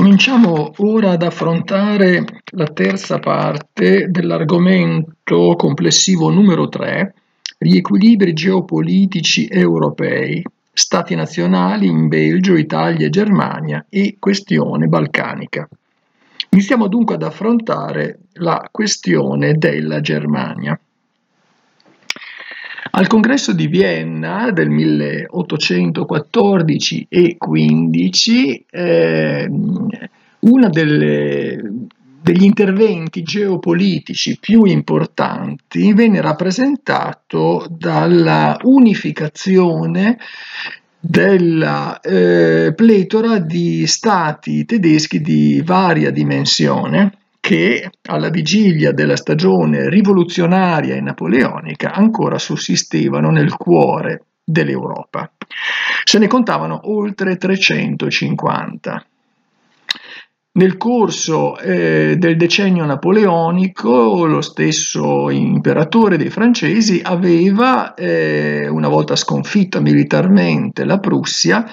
Cominciamo ora ad affrontare la terza parte dell'argomento complessivo numero 3, gli equilibri geopolitici europei, stati nazionali in Belgio, Italia e Germania e questione balcanica. Iniziamo dunque ad affrontare la questione della Germania. Al congresso di Vienna del 1814 e 15, uno degli interventi geopolitici più importanti venne rappresentato dalla unificazione della pletora di stati tedeschi di varia dimensione che alla vigilia della stagione rivoluzionaria e napoleonica ancora sussistevano nel cuore dell'Europa. Se ne contavano oltre 350. Nel corso del decennio napoleonico, lo stesso imperatore dei francesi aveva, una volta sconfitta militarmente la Prussia,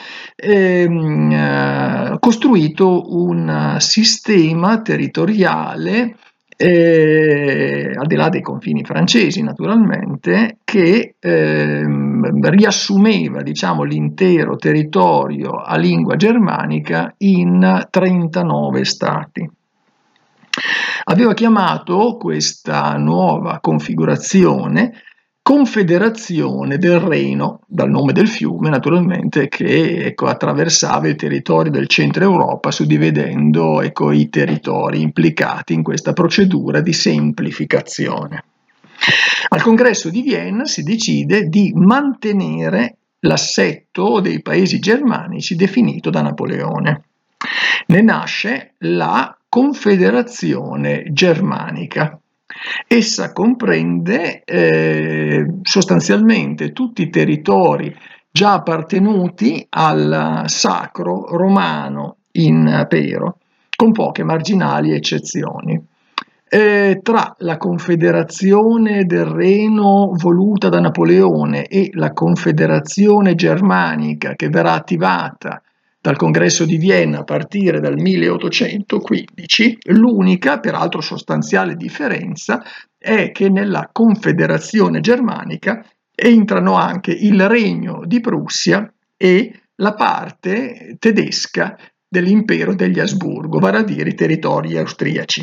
costruito un sistema territoriale al di là dei confini francesi naturalmente, che riassumeva diciamo, l'intero territorio a lingua germanica in 39 stati. Aveva chiamato questa nuova configurazione Confederazione del Reno, dal nome del fiume naturalmente, che attraversava il territorio del centro Europa, suddividendo i territori implicati in questa procedura di semplificazione. Al congresso di Vienna si decide di mantenere l'assetto dei paesi germanici definito da Napoleone. Ne nasce la Confederazione Germanica. Essa comprende sostanzialmente tutti i territori già appartenuti al Sacro Romano Impero, con poche marginali eccezioni. Tra la Confederazione del Reno voluta da Napoleone e la Confederazione Germanica che verrà attivata dal Congresso di Vienna a partire dal 1815, l'unica, peraltro sostanziale differenza è che nella Confederazione Germanica entrano anche il Regno di Prussia e la parte tedesca dell'impero degli Asburgo, vale a dire i territori austriaci.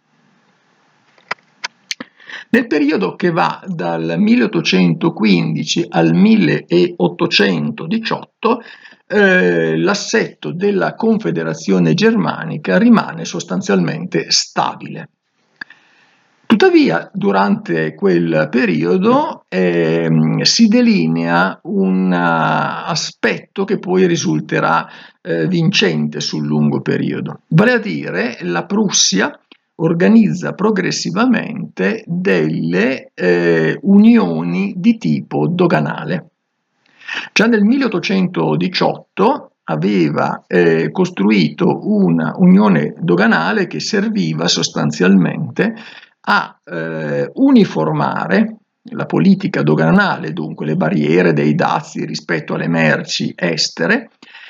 Nel periodo che va dal 1815 al 1818, l'assetto della Confederazione Germanica rimane sostanzialmente stabile. Tuttavia, durante quel periodo si delinea un aspetto che poi risulterà vincente sul lungo periodo, vale a dire la Prussia organizza progressivamente delle unioni di tipo doganale. Già nel 1818 aveva costruito una unione doganale che serviva sostanzialmente a uniformare la politica doganale, dunque le barriere dei dazi rispetto alle merci estere,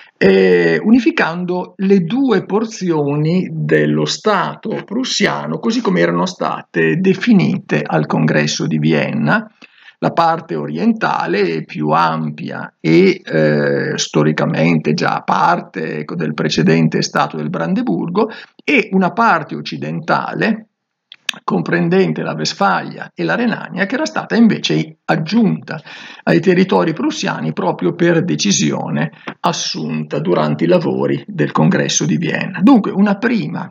unificando le due porzioni dello Stato prussiano così come erano state definite al Congresso di Vienna, la parte orientale più ampia e storicamente già parte del precedente Stato del Brandeburgo e una parte occidentale comprendente la Westfalia e la Renania, che era stata invece aggiunta ai territori prussiani proprio per decisione assunta durante i lavori del Congresso di Vienna. Dunque una prima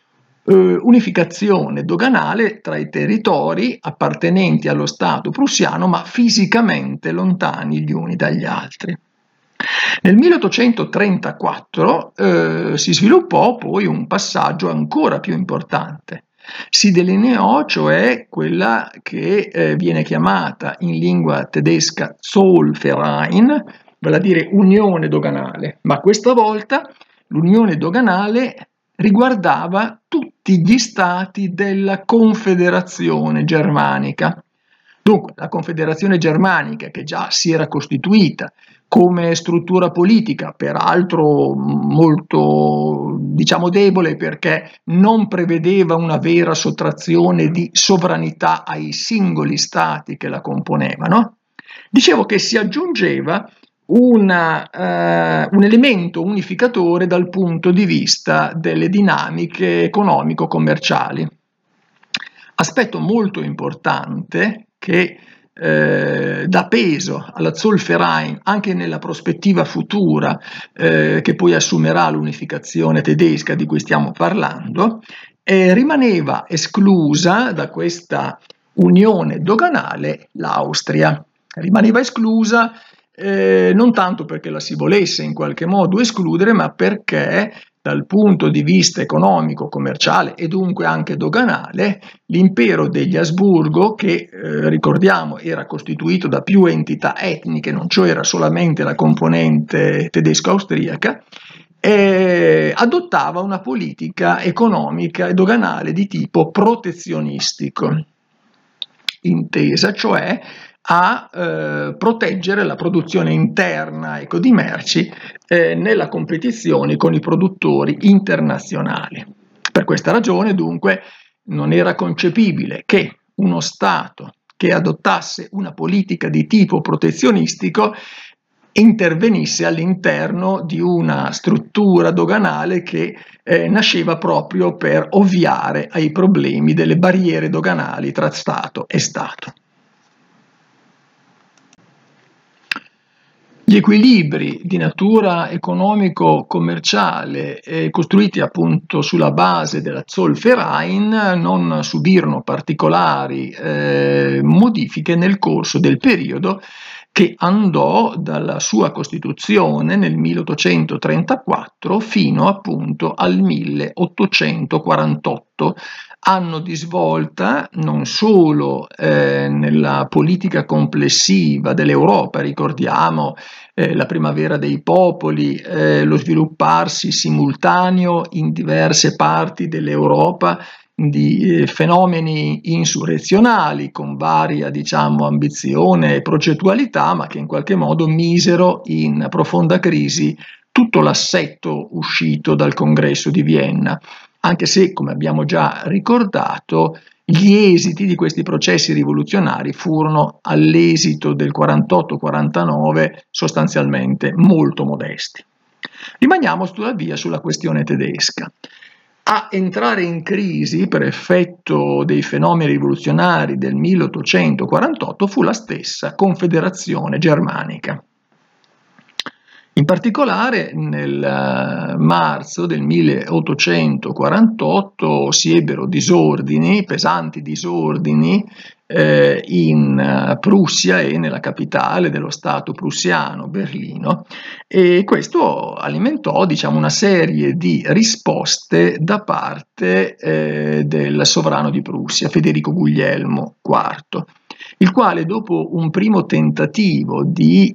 unificazione doganale tra i territori appartenenti allo Stato prussiano ma fisicamente lontani gli uni dagli altri. Nel 1834 si sviluppò poi un passaggio ancora più importante. Si delineò cioè quella che viene chiamata in lingua tedesca Zollverein, vale a dire unione doganale, ma questa volta l'unione doganale riguardava tutti gli stati della Confederazione Germanica. Dunque, la Confederazione Germanica, che già si era costituita come struttura politica, peraltro molto, diciamo, debole perché non prevedeva una vera sottrazione di sovranità ai singoli stati che la componevano. Dicevo che si aggiungeva un elemento unificatore dal punto di vista delle dinamiche economico-commerciali. Aspetto molto importante che dà peso alla Zollverein anche nella prospettiva futura che poi assumerà l'unificazione tedesca di cui stiamo parlando, rimaneva esclusa da questa unione doganale l'Austria. Rimaneva esclusa non tanto perché la si volesse in qualche modo escludere, ma perché dal punto di vista economico, commerciale e dunque anche doganale, l'impero degli Asburgo, che ricordiamo era costituito da più entità etniche, non cioè era solamente la componente tedesco-austriaca, adottava una politica economica e doganale di tipo protezionistico, intesa cioè a proteggere la produzione interna, ecco, di merci nella competizione con i produttori internazionali. Per questa ragione, dunque, non era concepibile che uno Stato che adottasse una politica di tipo protezionistico intervenisse all'interno di una struttura doganale che nasceva proprio per ovviare ai problemi delle barriere doganali tra Stato e Stato. Gli equilibri di natura economico-commerciale costruiti appunto sulla base della Zollverein non subirono particolari modifiche nel corso del periodo che andò dalla sua costituzione nel 1834 fino appunto al 1848, anno di svolta non solo nella politica complessiva dell'Europa, ricordiamo la primavera dei popoli, lo svilupparsi simultaneo in diverse parti dell'Europa di fenomeni insurrezionali con varia, diciamo, ambizione e progettualità, ma che in qualche modo misero in profonda crisi tutto l'assetto uscito dal Congresso di Vienna, anche se, come abbiamo già ricordato, gli esiti di questi processi rivoluzionari furono all'esito del 48-49 sostanzialmente molto modesti. Rimaniamo tuttavia sulla questione tedesca. A entrare in crisi per effetto dei fenomeni rivoluzionari del 1848 fu la stessa Confederazione Germanica. In particolare nel marzo del 1848 si ebbero disordini, pesanti disordini in Prussia e nella capitale dello Stato prussiano, Berlino, e questo alimentò, diciamo, una serie di risposte da parte del sovrano di Prussia, Federico Guglielmo IV, il quale dopo un primo tentativo di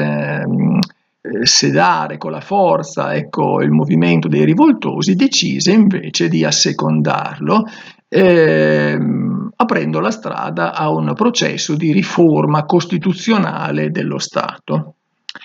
sedare con la forza, ecco, il movimento dei rivoltosi, decise invece di assecondarlo, aprendo la strada a un processo di riforma costituzionale dello Stato.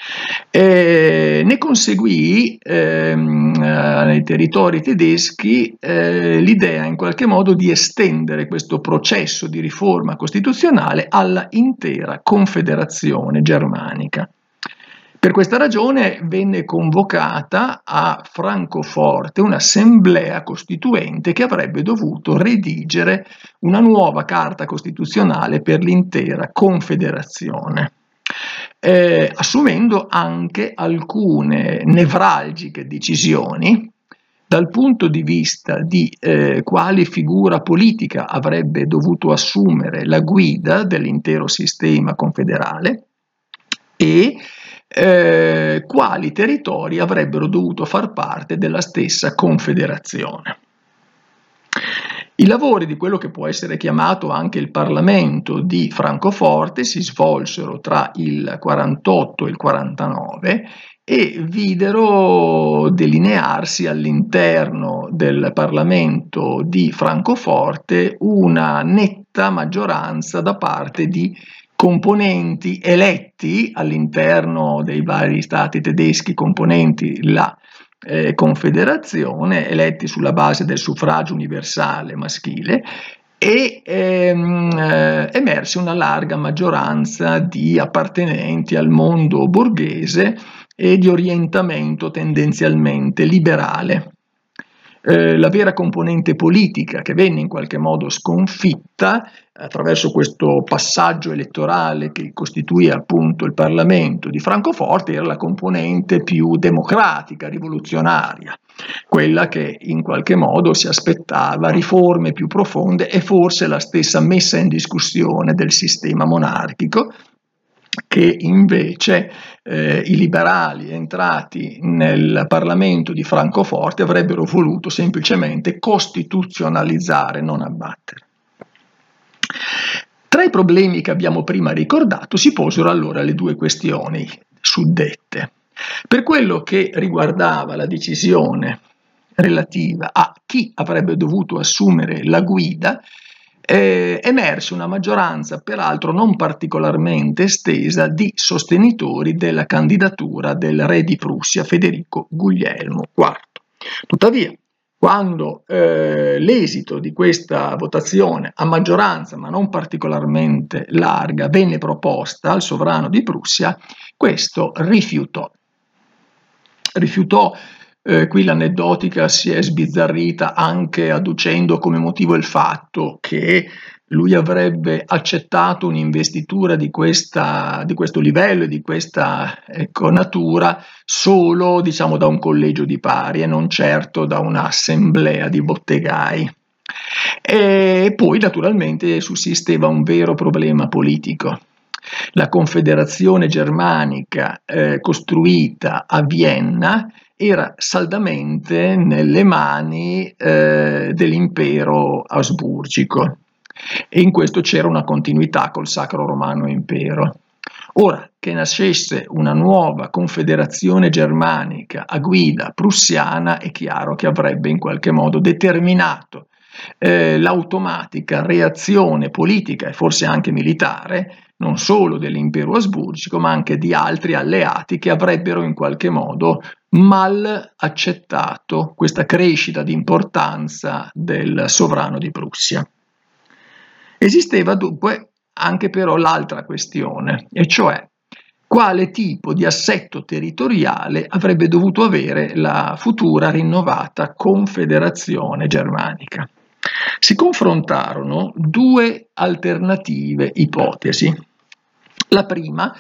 Ne conseguì nei territori tedeschi l'idea in qualche modo di estendere questo processo di riforma costituzionale alla intera Confederazione Germanica. Per questa ragione venne convocata a Francoforte un'assemblea costituente che avrebbe dovuto redigere una nuova carta costituzionale per l'intera Confederazione, assumendo anche alcune nevralgiche decisioni dal punto di vista di quale figura politica avrebbe dovuto assumere la guida dell'intero sistema confederale e quali territori avrebbero dovuto far parte della stessa confederazione. I lavori di quello che può essere chiamato anche il Parlamento di Francoforte si svolsero tra il 48 e il 49 e videro delinearsi all'interno del Parlamento di Francoforte una netta maggioranza da parte di componenti eletti all'interno dei vari stati tedeschi componenti la Confederazione, eletti sulla base del suffragio universale maschile, e emerse una larga maggioranza di appartenenti al mondo borghese e di orientamento tendenzialmente liberale. La vera componente politica che venne in qualche modo sconfitta attraverso questo passaggio elettorale che costituì appunto il Parlamento di Francoforte era la componente più democratica, rivoluzionaria, quella che in qualche modo si aspettava riforme più profonde e forse la stessa messa in discussione del sistema monarchico, che invece i liberali entrati nel Parlamento di Francoforte avrebbero voluto semplicemente costituzionalizzare, non abbattere. Tra i problemi che abbiamo prima ricordato si posero allora le due questioni suddette. Per quello che riguardava la decisione relativa a chi avrebbe dovuto assumere la guida, emerse una maggioranza peraltro non particolarmente estesa di sostenitori della candidatura del re di Prussia Federico Guglielmo IV. Tuttavia, quando l'esito di questa votazione a maggioranza ma non particolarmente larga venne proposta al sovrano di Prussia, questo rifiutò. Qui l'aneddotica si è sbizzarrita anche adducendo come motivo il fatto che lui avrebbe accettato un'investitura di questo livello e di questa natura solo, diciamo, da un collegio di pari e non certo da un'assemblea di bottegai. E poi naturalmente sussisteva un vero problema politico. La Confederazione Germanica costruita a Vienna era saldamente nelle mani dell'impero asburgico e in questo c'era una continuità col Sacro Romano Impero. Ora, che nascesse una nuova confederazione germanica a guida prussiana è chiaro che avrebbe in qualche modo determinato l'automatica reazione politica e forse anche militare non solo dell'impero asburgico ma anche di altri alleati che avrebbero in qualche modo mal accettato questa crescita di importanza del sovrano di Prussia. Esisteva dunque anche però l'altra questione, e cioè quale tipo di assetto territoriale avrebbe dovuto avere la futura rinnovata Confederazione Germanica. Si confrontarono due alternative ipotesi. La prima,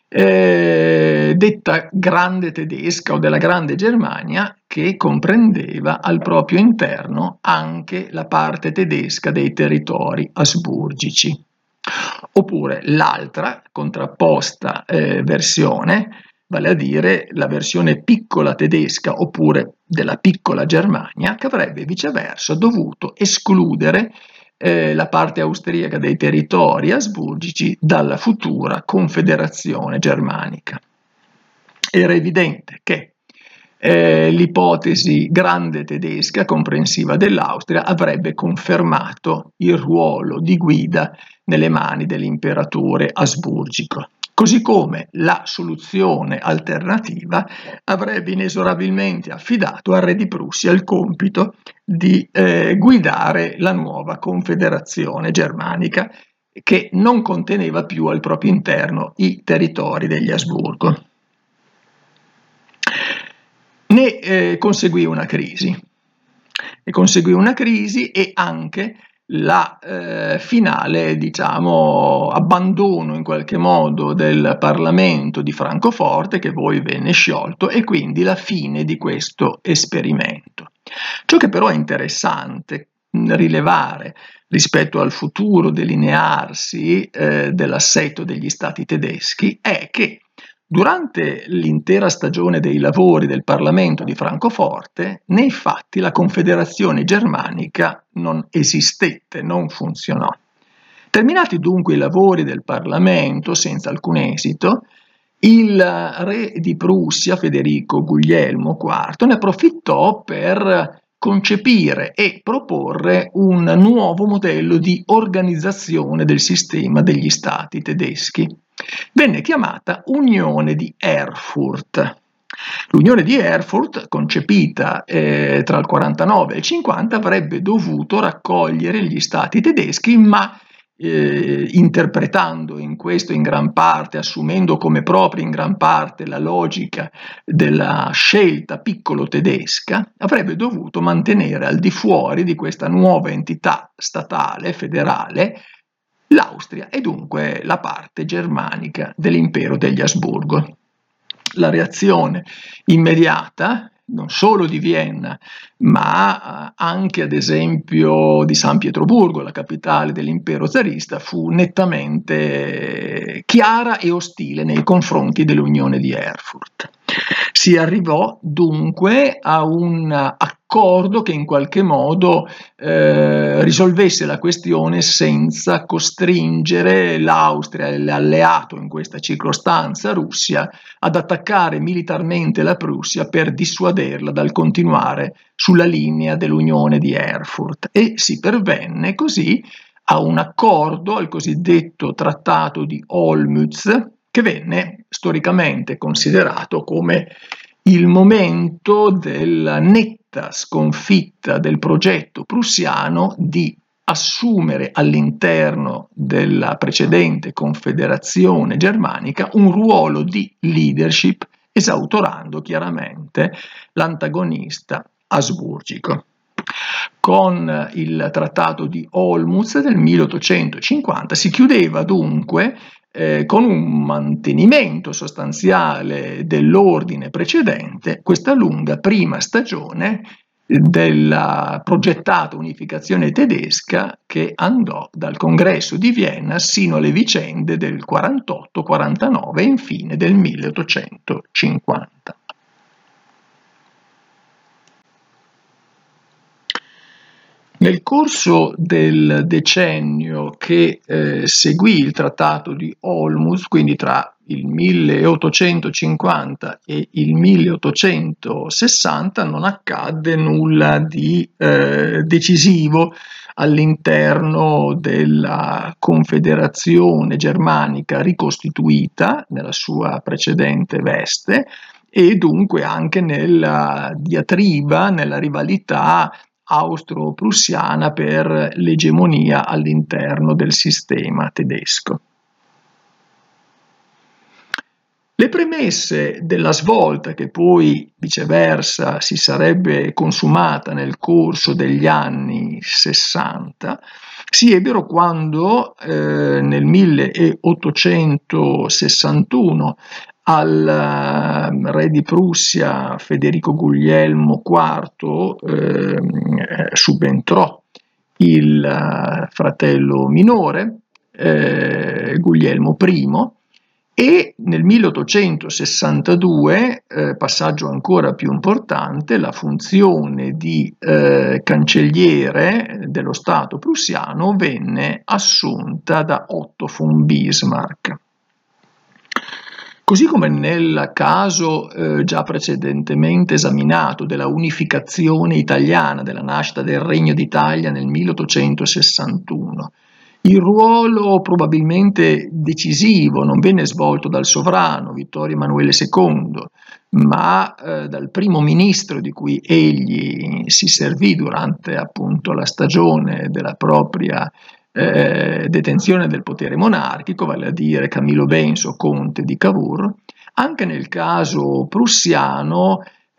detta grande tedesca o della grande Germania, che comprendeva al proprio interno anche la parte tedesca dei territori asburgici. Oppure l'altra, contrapposta versione, vale a dire la versione piccola tedesca oppure della piccola Germania, che avrebbe viceversa dovuto escludere la parte austriaca dei territori asburgici dalla futura Confederazione Germanica. Era evidente che l'ipotesi grande tedesca, comprensiva dell'Austria, avrebbe confermato il ruolo di guida nelle mani dell'imperatore asburgico, così come la soluzione alternativa avrebbe inesorabilmente affidato al re di Prussia il compito di guidare la nuova confederazione germanica che non conteneva più al proprio interno i territori degli Asburgo. Ne conseguì una crisi e anche la finale, diciamo, abbandono in qualche modo del Parlamento di Francoforte, che poi venne sciolto, e quindi la fine di questo esperimento. Ciò che però è interessante rilevare rispetto al futuro delinearsi dell'assetto degli stati tedeschi è che durante l'intera stagione dei lavori del Parlamento di Francoforte, nei fatti la Confederazione Germanica non esistette, non funzionò. Terminati dunque i lavori del Parlamento senza alcun esito, il re di Prussia, Federico Guglielmo IV, ne approfittò per concepire e proporre un nuovo modello di organizzazione del sistema degli stati tedeschi. Venne chiamata Unione di Erfurt. L'Unione di Erfurt, concepita tra il 49 e il 50, avrebbe dovuto raccogliere gli stati tedeschi, ma interpretando in questo in gran parte, assumendo come propria in gran parte la logica della scelta piccolo tedesca, avrebbe dovuto mantenere al di fuori di questa nuova entità statale federale l'Austria e dunque la parte germanica dell'impero degli Asburgo. La reazione immediata, non solo di Vienna, ma anche ad esempio di San Pietroburgo, la capitale dell'impero zarista, fu nettamente chiara e ostile nei confronti dell'Unione di Erfurt. Si arrivò dunque a un accordo che in qualche modo risolvesse la questione senza costringere l'Austria e l'alleato, in questa circostanza Russia, ad attaccare militarmente la Prussia per dissuaderla dal continuare sulla linea dell'Unione di Erfurt, e si pervenne così a un accordo, al cosiddetto Trattato di Olmütz, che venne storicamente considerato come il momento della netta sconfitta del progetto prussiano di assumere all'interno della precedente confederazione germanica un ruolo di leadership, esautorando chiaramente l'antagonista asburgico. Con il Trattato di Olmütz del 1850 si chiudeva dunque con un mantenimento sostanziale dell'ordine precedente questa lunga prima stagione della progettata unificazione tedesca, che andò dal congresso di Vienna sino alle vicende del 48-49 e infine del 1850. Nel corso del decennio che seguì il Trattato di Olmütz, quindi tra il 1850 e il 1860, non accadde nulla di decisivo all'interno della Confederazione germanica ricostituita nella sua precedente veste, e dunque anche nella diatriba, nella rivalità austro-prussiana per l'egemonia all'interno del sistema tedesco. Le premesse della svolta, che poi viceversa si sarebbe consumata nel corso degli anni 60, si ebbero quando nel 1861 al re di Prussia Federico Guglielmo IV subentrò il fratello minore Guglielmo I, e nel 1862, passaggio ancora più importante, la funzione di cancelliere dello Stato prussiano venne assunta da Otto von Bismarck. Così come nel caso già precedentemente esaminato della unificazione italiana, della nascita del Regno d'Italia nel 1861, il ruolo probabilmente decisivo non venne svolto dal sovrano Vittorio Emanuele II, ma dal primo ministro di cui egli si servì durante appunto la stagione della propria detenzione del potere monarchico, vale a dire Camillo Benso, conte di Cavour. Anche nel caso prussiano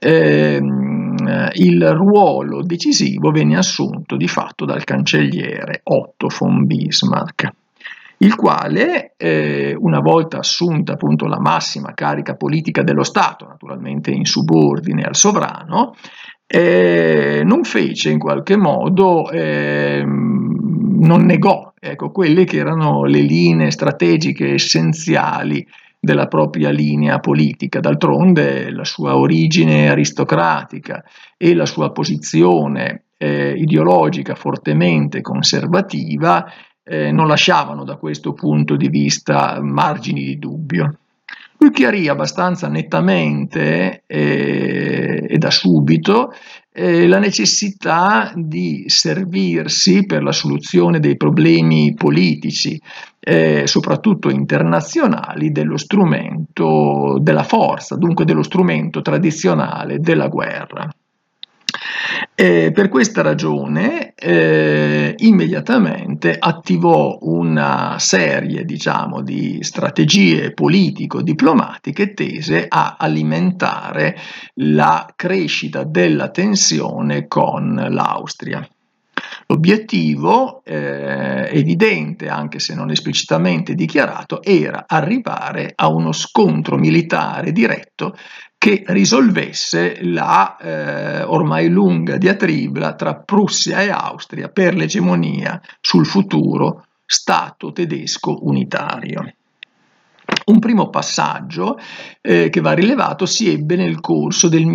il ruolo decisivo venne assunto di fatto dal cancelliere Otto von Bismarck, il quale, una volta assunta appunto la massima carica politica dello Stato, naturalmente in subordine al sovrano, non fece in qualche modo, non negò, ecco, quelle che erano le linee strategiche essenziali della propria linea politica. D'altronde la sua origine aristocratica e la sua posizione ideologica fortemente conservativa non lasciavano da questo punto di vista margini di dubbio. Lui chiarì abbastanza nettamente e da subito la necessità di servirsi per la soluzione dei problemi politici, soprattutto internazionali, dello strumento della forza, dunque dello strumento tradizionale della guerra. Per questa ragione immediatamente attivò una serie, diciamo, di strategie politico-diplomatiche tese a alimentare la crescita della tensione con l'Austria. L'obiettivo, evidente anche se non esplicitamente dichiarato, era arrivare a uno scontro militare diretto che risolvesse la ormai lunga diatriba tra Prussia e Austria per l'egemonia sul futuro Stato tedesco unitario. Un primo passaggio che va rilevato si ebbe nel corso del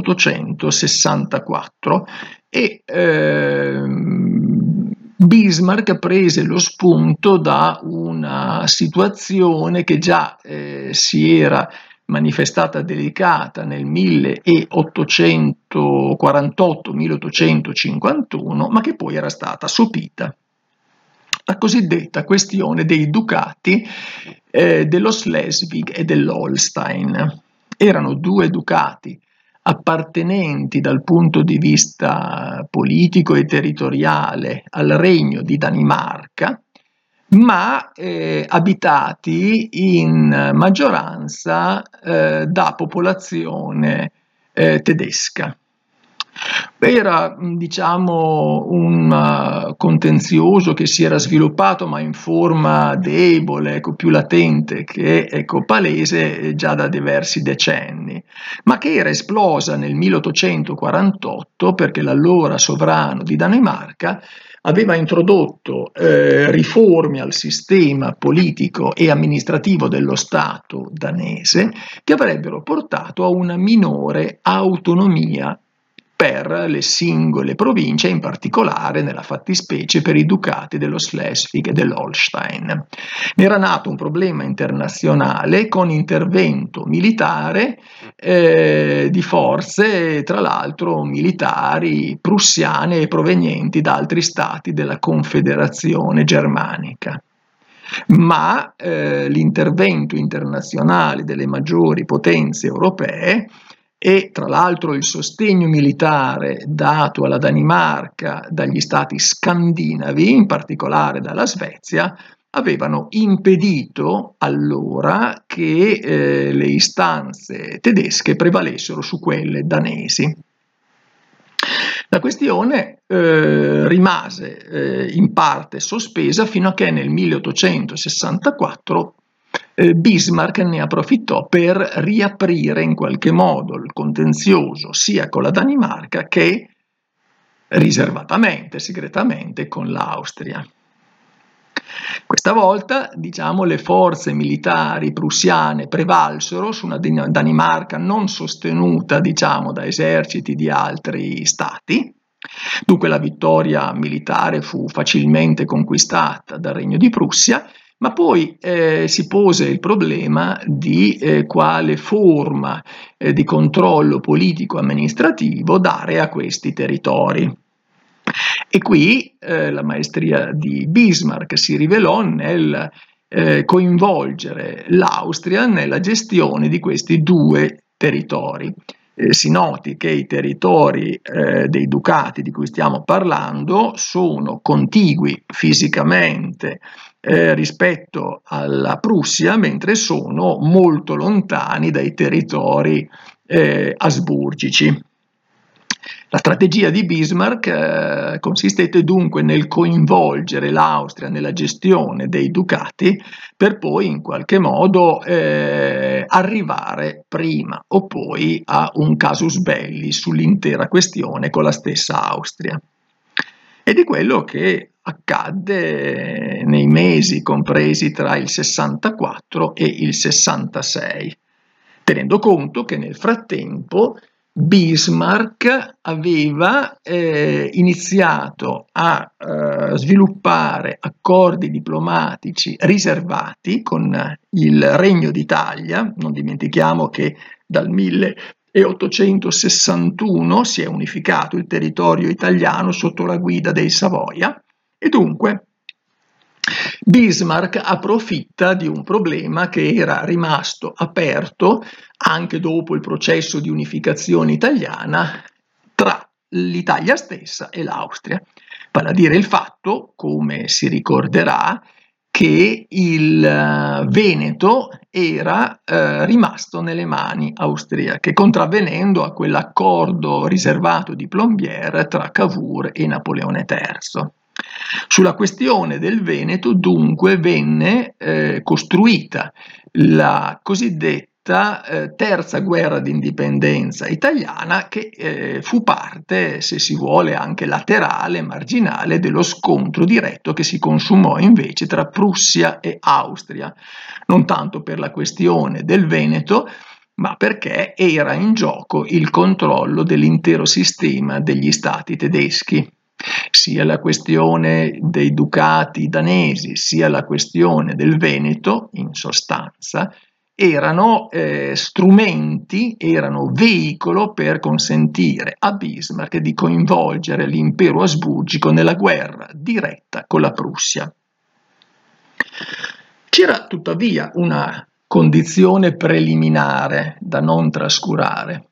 1864 e Bismarck prese lo spunto da una situazione che già si era manifestata delicata nel 1848-1851, ma che poi era stata sopita. La cosiddetta questione dei ducati dello Schleswig e dell'Holstein. Erano due ducati appartenenti dal punto di vista politico e territoriale al Regno di Danimarca, ma abitati in maggioranza da popolazione tedesca. Era, diciamo, un contenzioso che si era sviluppato ma in forma debole, più latente che palese già da diversi decenni, ma che era esplosa nel 1848 perché l'allora sovrano di Danimarca aveva introdotto riforme al sistema politico e amministrativo dello Stato danese che avrebbero portato a una minore autonomia per le singole province, in particolare nella fattispecie per i ducati dello Schleswig e dell'Holstein. Ne era nato un problema internazionale con intervento militare di forze, tra l'altro militari prussiane e provenienti da altri stati della Confederazione Germanica. Ma l'intervento internazionale delle maggiori potenze europee e tra l'altro il sostegno militare dato alla Danimarca dagli stati scandinavi, in particolare dalla Svezia, avevano impedito allora che le istanze tedesche prevalessero su quelle danesi. La questione rimase in parte sospesa fino a che nel 1864 Bismarck ne approfittò per riaprire in qualche modo il contenzioso sia con la Danimarca che riservatamente, segretamente, con l'Austria. Questa volta, diciamo, le forze militari prussiane prevalsero su una Danimarca non sostenuta, diciamo, da eserciti di altri stati. Dunque la vittoria militare fu facilmente conquistata dal Regno di Prussia, ma poi si pose il problema di quale forma di controllo politico-amministrativo dare a questi territori. E qui la maestria di Bismarck si rivelò nel coinvolgere l'Austria nella gestione di questi due territori. Si noti che i territori dei ducati di cui stiamo parlando sono contigui fisicamente rispetto alla Prussia, mentre sono molto lontani dai territori asburgici. La strategia di Bismarck consistette dunque nel coinvolgere l'Austria nella gestione dei ducati per poi in qualche modo arrivare prima o poi a un casus belli sull'intera questione con la stessa Austria. Ed è quello che accadde nei mesi compresi tra il 64 e il 66, tenendo conto che nel frattempo Bismarck aveva iniziato a sviluppare accordi diplomatici riservati con il Regno d'Italia. Non dimentichiamo che dal 1861 si è unificato il territorio italiano sotto la guida dei Savoia e dunque Bismarck approfitta di un problema che era rimasto aperto anche dopo il processo di unificazione italiana tra l'Italia stessa e l'Austria, vale a dire il fatto, come si ricorderà, che il Veneto era rimasto nelle mani austriache, contravvenendo a quell'accordo riservato di Plombières tra Cavour e Napoleone III. Sulla questione del Veneto dunque venne costruita la cosiddetta terza guerra d'indipendenza italiana che fu parte, se si vuole, anche laterale, marginale dello scontro diretto che si consumò invece tra Prussia e Austria, non tanto per la questione del Veneto, ma perché era in gioco il controllo dell'intero sistema degli stati tedeschi. Sia la questione dei ducati danesi, sia la questione del Veneto, in sostanza, erano strumenti, erano veicolo per consentire a Bismarck di coinvolgere l'impero asburgico nella guerra diretta con la Prussia. C'era tuttavia una condizione preliminare da non trascurare.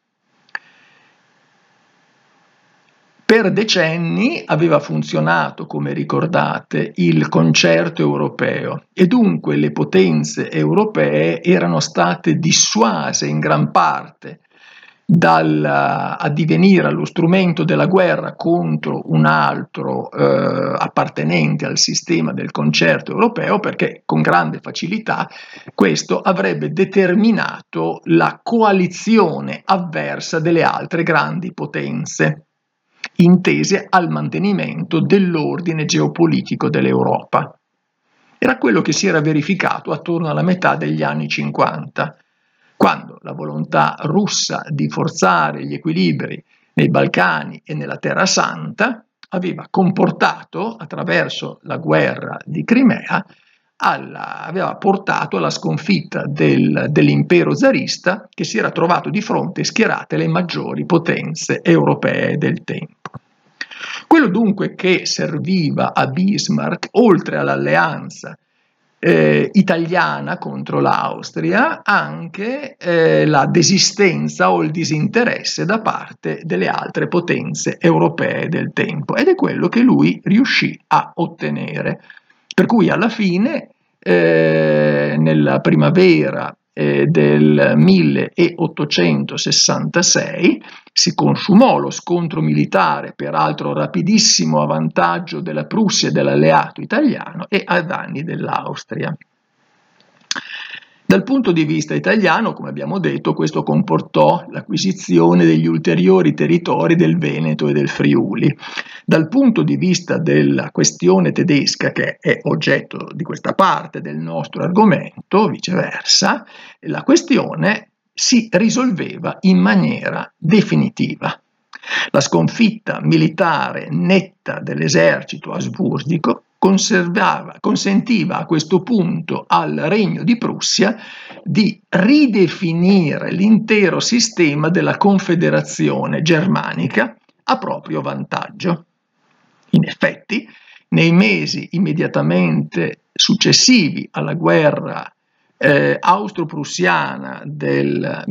Per decenni aveva funzionato, come ricordate, il concerto europeo e dunque le potenze europee erano state dissuase in gran parte dal addivenire allo strumento della guerra contro un altro appartenente al sistema del concerto europeo, perché con grande facilità questo avrebbe determinato la coalizione avversa delle altre grandi potenze, intese al mantenimento dell'ordine geopolitico dell'Europa. Era quello che si era verificato attorno alla metà degli anni 50, quando la volontà russa di forzare gli equilibri nei Balcani e nella Terra Santa aveva comportato, attraverso la guerra di Crimea, aveva portato alla sconfitta dell'impero zarista che si era trovato di fronte schierate le maggiori potenze europee del tempo. Quello dunque che serviva a Bismarck, oltre all'alleanza italiana contro l'Austria, anche la desistenza o il disinteresse da parte delle altre potenze europee del tempo, ed è quello che lui riuscì a ottenere. Per cui alla fine, nella primavera del 1866, si consumò lo scontro militare, peraltro rapidissimo a vantaggio della Prussia e dell'alleato italiano e ai danni dell'Austria. Dal punto di vista italiano, come abbiamo detto, questo comportò l'acquisizione degli ulteriori territori del Veneto e del Friuli. Dal punto di vista della questione tedesca, che è oggetto di questa parte del nostro argomento, viceversa, la questione si risolveva in maniera definitiva. La sconfitta militare netta dell'esercito asburgico consentiva a questo punto al Regno di Prussia di ridefinire l'intero sistema della Confederazione germanica a proprio vantaggio. In effetti, nei mesi immediatamente successivi alla guerra austro-prussiana del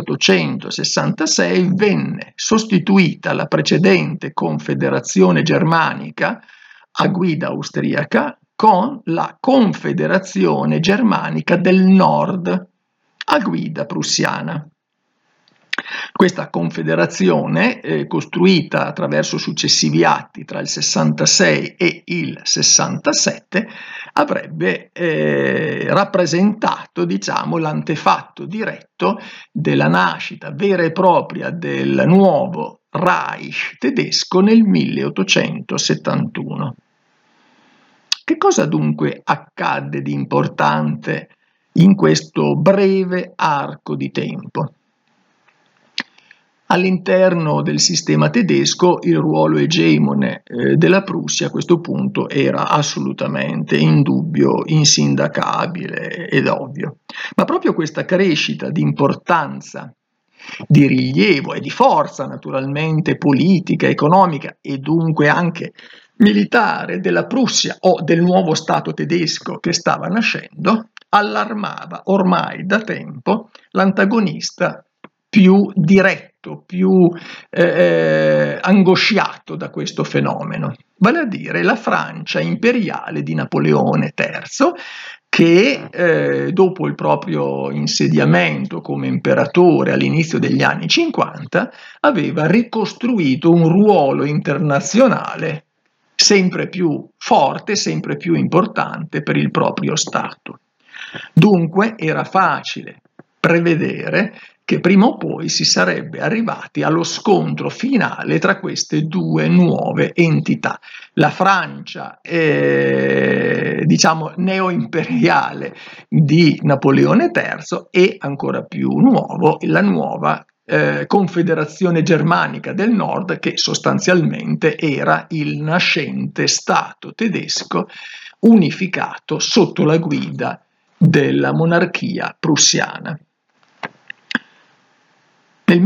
1866 venne sostituita la precedente Confederazione germanica a guida austriaca con la Confederazione germanica del Nord a guida prussiana. Questa confederazione, costruita attraverso successivi atti tra il 66 e il 67, avrebbe rappresentato, diciamo, l'antefatto diretto della nascita vera e propria del nuovo Reich tedesco nel 1871. Che cosa dunque accadde di importante in questo breve arco di tempo? All'interno del sistema tedesco il ruolo egemone della Prussia a questo punto era assolutamente indubbio, insindacabile ed ovvio. Ma proprio questa crescita di importanza di rilievo e di forza naturalmente politica, economica e dunque anche militare della Prussia o del nuovo Stato tedesco che stava nascendo, allarmava ormai da tempo l'antagonista più diretto, più angosciato da questo fenomeno, vale a dire la Francia imperiale di Napoleone III, che dopo il proprio insediamento come imperatore all'inizio degli anni 50 aveva ricostruito un ruolo internazionale sempre più forte, sempre più importante per il proprio Stato. Dunque era facile prevedere che prima o poi si sarebbe arrivati allo scontro finale tra queste due nuove entità. La Francia, diciamo, neoimperiale di Napoleone III e ancora più nuovo, la nuova Confederazione Germanica del Nord, che sostanzialmente era il nascente Stato tedesco unificato sotto la guida della monarchia prussiana. Nel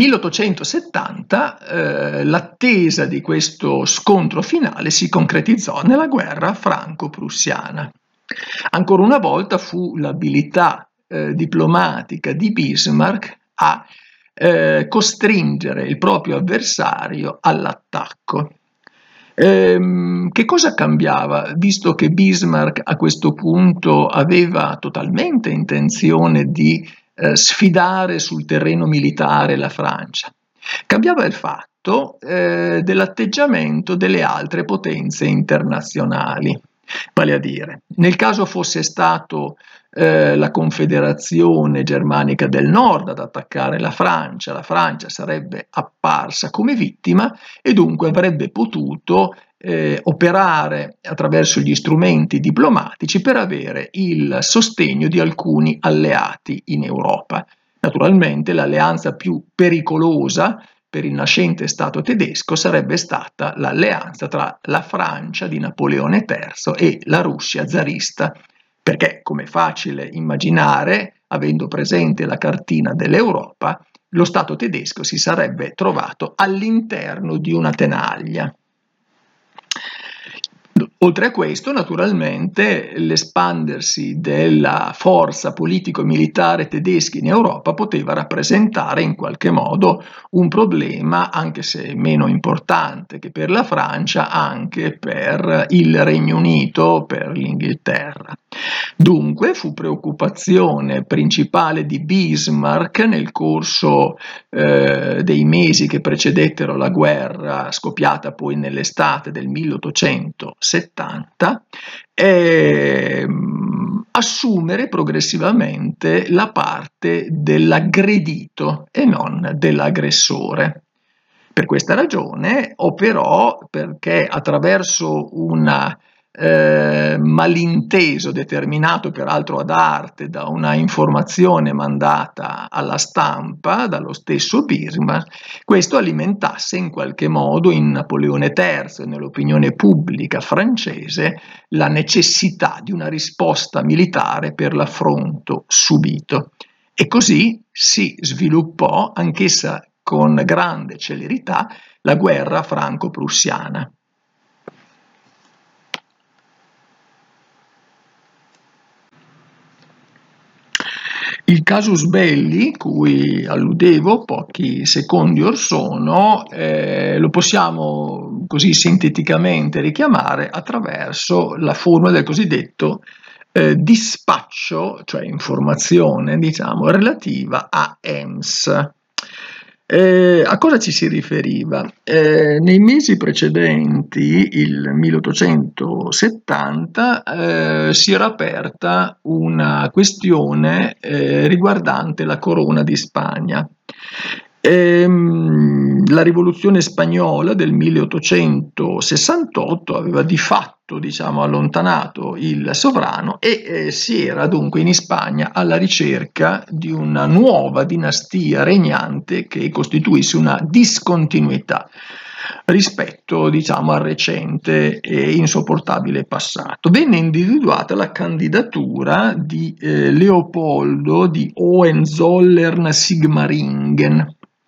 1870 l'attesa di questo scontro finale si concretizzò nella guerra franco-prussiana. Ancora una volta fu l'abilità diplomatica di Bismarck a costringere il proprio avversario all'attacco. Che cosa cambiava, visto che Bismarck a questo punto aveva totalmente intenzione di sfidare sul terreno militare la Francia? Cambiava il fatto dell'atteggiamento delle altre potenze internazionali, vale a dire, nel caso fosse stato la Confederazione Germanica del Nord ad attaccare la Francia sarebbe apparsa come vittima e dunque avrebbe potuto operare attraverso gli strumenti diplomatici per avere il sostegno di alcuni alleati in Europa. Naturalmente l'alleanza più pericolosa per il nascente Stato tedesco sarebbe stata l'alleanza tra la Francia di Napoleone III e la Russia zarista, perché, come è facile immaginare, avendo presente la cartina dell'Europa, lo Stato tedesco si sarebbe trovato all'interno di una tenaglia. Oltre a questo, naturalmente, l'espandersi della forza politico-militare tedesca in Europa poteva rappresentare in qualche modo un problema, anche se meno importante che per la Francia, anche per il Regno Unito, per l'Inghilterra. Dunque fu preoccupazione principale di Bismarck nel corso dei mesi che precedettero la guerra, scoppiata poi nell'estate del 1870, assumere progressivamente la parte dell'aggredito e non dell'aggressore. Per questa ragione operò perché attraverso un malinteso determinato peraltro ad arte da una informazione mandata alla stampa dallo stesso Bismarck, questo alimentasse in qualche modo in Napoleone III e nell'opinione pubblica francese la necessità di una risposta militare per l'affronto subito. E così si sviluppò, anch'essa con grande celerità, la guerra franco-prussiana. Il casus belli, cui alludevo pochi secondi or sono, lo possiamo così sinteticamente richiamare attraverso la formula del cosiddetto dispaccio, cioè informazione, diciamo, relativa a EMS. A cosa ci si riferiva? Nei mesi precedenti, il 1870, si era aperta una questione riguardante la corona di Spagna. La rivoluzione spagnola del 1868 aveva di fatto, diciamo, allontanato il sovrano e si era dunque in Spagna alla ricerca di una nuova dinastia regnante che costituisse una discontinuità rispetto, diciamo, al recente e insopportabile passato. Venne individuata la candidatura di Leopoldo di Hohenzollern-Sigmaringen,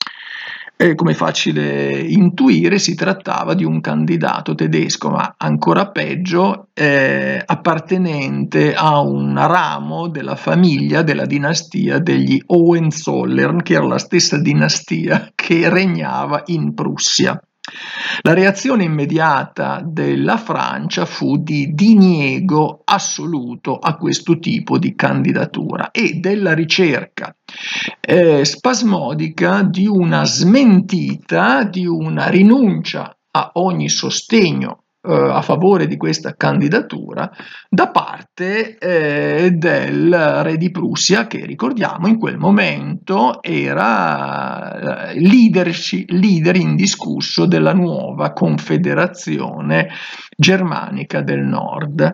come è facile intuire, si trattava di un candidato tedesco, ma ancora peggio, appartenente a un ramo della famiglia della dinastia degli Hohenzollern, che era la stessa dinastia che regnava in Prussia. La reazione immediata della Francia fu di diniego assoluto a questo tipo di candidatura e della ricerca spasmodica di una smentita, di una rinuncia a ogni sostegno a favore di questa candidatura da parte del re di Prussia, che ricordiamo in quel momento era leader indiscusso della nuova confederazione germanica del nord.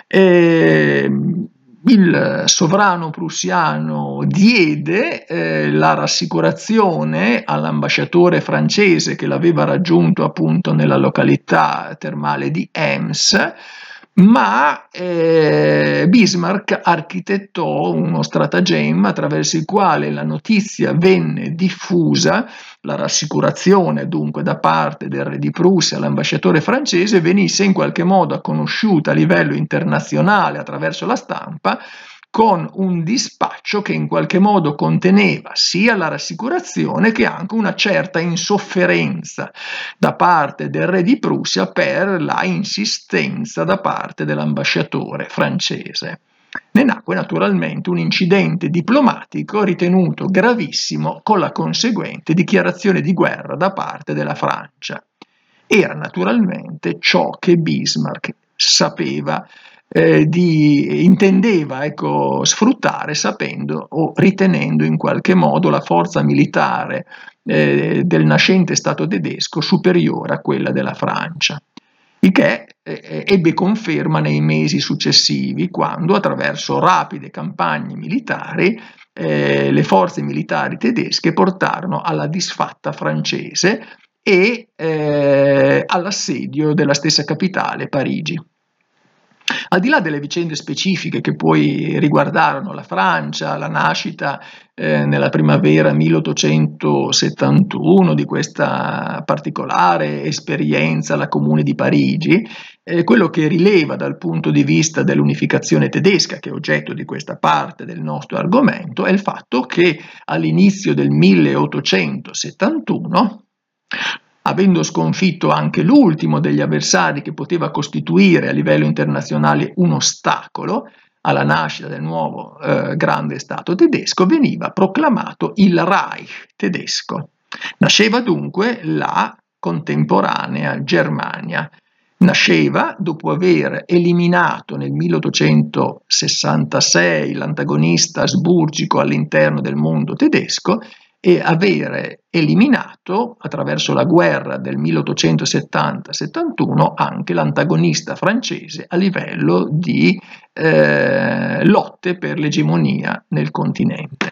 Il sovrano prussiano diede la rassicurazione all'ambasciatore francese che l'aveva raggiunto appunto nella località termale di Ems, ma Bismarck architettò uno stratagemma attraverso il quale la notizia venne diffusa, la rassicurazione dunque da parte del re di Prussia all'ambasciatore francese venisse in qualche modo conosciuta a livello internazionale attraverso la stampa, con un dispaccio che in qualche modo conteneva sia la rassicurazione che anche una certa insofferenza da parte del re di Prussia per la insistenza da parte dell'ambasciatore francese. Ne nacque naturalmente un incidente diplomatico ritenuto gravissimo con la conseguente dichiarazione di guerra da parte della Francia. Era naturalmente ciò che Bismarck sapeva intendeva sfruttare sapendo o ritenendo in qualche modo la forza militare del nascente Stato tedesco superiore a quella della Francia. Il che ebbe conferma nei mesi successivi, quando attraverso rapide campagne militari le forze militari tedesche portarono alla disfatta francese e all'assedio della stessa capitale, Parigi. Al di là delle vicende specifiche che poi riguardarono la Francia, la nascita nella primavera 1871 di questa particolare esperienza alla Comune di Parigi, quello che rileva dal punto di vista dell'unificazione tedesca, che è oggetto di questa parte del nostro argomento, è il fatto che all'inizio del 1871, avendo sconfitto anche l'ultimo degli avversari che poteva costituire a livello internazionale un ostacolo alla nascita del nuovo grande Stato tedesco, veniva proclamato il Reich tedesco. Nasceva dunque la contemporanea Germania. Nasceva dopo aver eliminato nel 1866 l'antagonista asburgico all'interno del mondo tedesco e avere eliminato attraverso la guerra del 1870-71 anche l'antagonista francese a livello di lotte per l'egemonia nel continente.